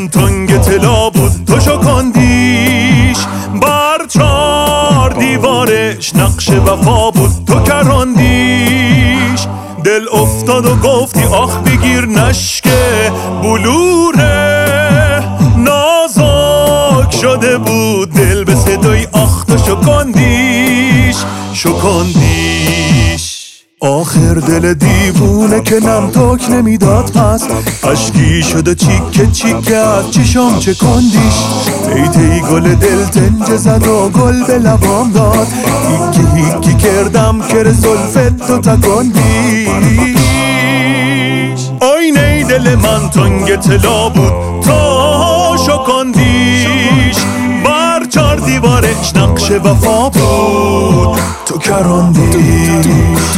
من تنگ طلا بود تو شکندیش، بر 4 دیوارش نقش وفا بود تو کراندیش. دل افتاد و گفتی آخ بگیر نشکه بلوره، نازک شده بود دل به صدای آخ تو شکندیش. آخر دل دیوونه که نم تاک نمیداد پس، اشکی شده چیکه چیکه از چشام چکندیش. تی گل دل تنجه زد و گل به لبام داد، هیکی کردم که زلفت تو تکندیش. آینه دل من تنگ طلا بود تو شکندیش، بر 4 دیوارش نقش وفا بود تو کراندیش.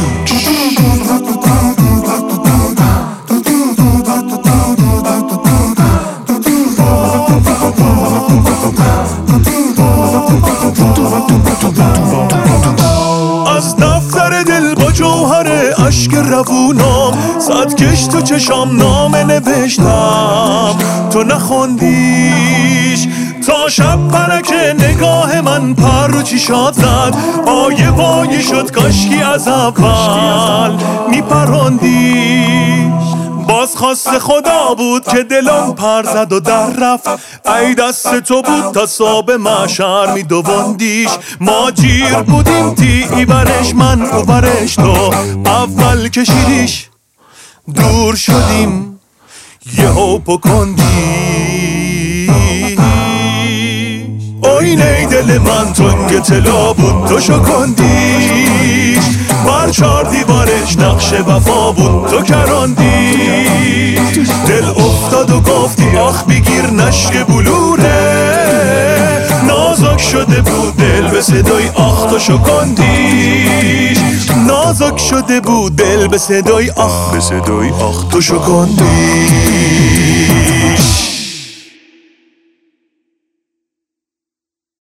از دفتر دل با جوهر اشک روونم، 100 کش تو چشام نامه نوشتم تو نخوندیش. تا شب پرک نگاه من پر رو چشات زد، آیه وایه شد کاشکی از اول میپراندیش. باز خواست خدا بود که دلم پر زد و در رفت، ای دست تو بود تا صبح محشر میدواندیش. ما جیر بودیم تی برش من و برش تو، اول کشیدیش دور شدیم یهو پکندیش. آینه دل من تنگ طلا بود تو شکندیش، بر 4 دیوارش نقش وفا بود تو کراندیش. دل افتاد و گفتی آخ بگیر نشک بلوره، نازک شده بود دل به صدای آخ تو شکندیش. نازک شده بود دل به صدای آخ تو شکندیش.